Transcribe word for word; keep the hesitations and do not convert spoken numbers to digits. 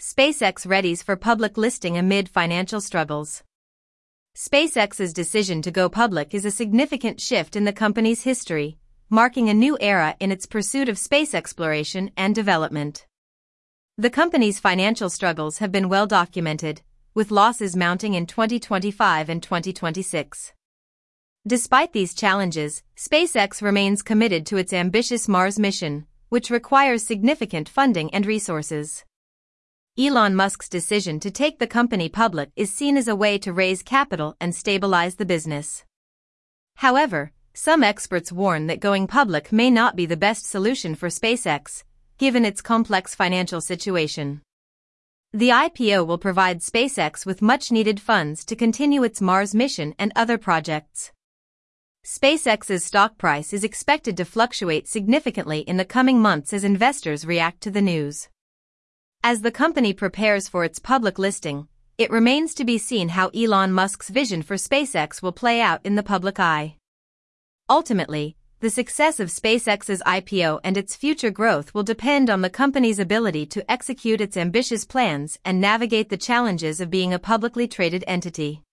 SpaceX readies for public listing amid financial struggles. SpaceX's decision to go public is a significant shift in the company's history, marking a new era in its pursuit of space exploration and development. The company's financial struggles have been well documented, with losses mounting in twenty twenty-five and twenty twenty-six. Despite these challenges, SpaceX remains committed to its ambitious Mars mission, which requires significant funding and resources. Elon Musk's decision to take the company public is seen as a way to raise capital and stabilize the business. However, some experts warn that going public may not be the best solution for SpaceX, given its complex financial situation. The I P O will provide SpaceX with much-needed funds to continue its Mars mission and other projects. SpaceX's stock price is expected to fluctuate significantly in the coming months as investors react to the news. As the company prepares for its public listing, it remains to be seen how Elon Musk's vision for SpaceX will play out in the public eye. Ultimately, the success of SpaceX's I P O and its future growth will depend on the company's ability to execute its ambitious plans and navigate the challenges of being a publicly traded entity.